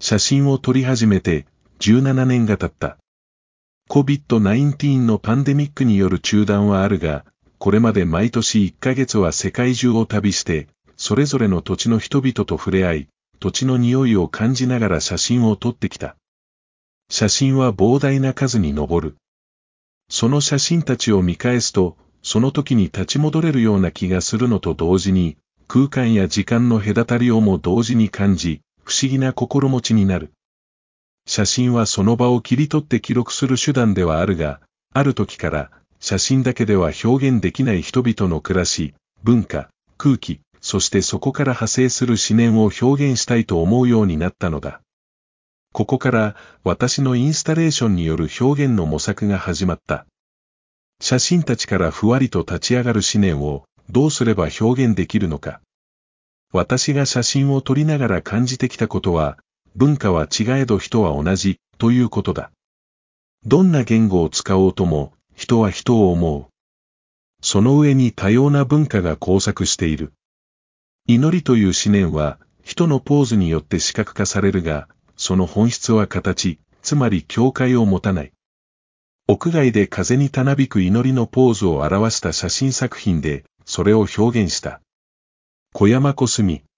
写真を撮り始めて17年が経った。COVID-19 のパンデミックによる中断はあるが、これまで毎年1ヶ月は世界中を旅して、それぞれの土地の人々と触れ合い、土地の匂いを感じながら写真を撮ってきた。写真は膨大な数に上る。その写真たちを見返すと、その時に立ち戻れるような気がするのと同時に、空間や時間の隔たりをも同時に感じ、不思議な心持ちになる。写真はその場を切り取って記録する手段ではあるが、ある時から写真だけでは表現できない人々の暮らし、文化、空気、そしてそこから派生する思念を表現したいと思うようになったのだ。ここから私のインスタレーションによる表現の模索が始まった。写真たちからふわりと立ち上がる思念をどうすれば表現できるのか。私が写真を撮りながら感じてきたことは、文化は違えど人は同じということだ。どんな言語を使おうとも人は人を思う。その上に多様な文化が交錯している。祈りという思念は人のポーズによって視覚化されるが、その本質は形、つまり境界を持たない。屋外で風にたなびく祈りのポーズを表した写真作品でそれを表現した。小山小澄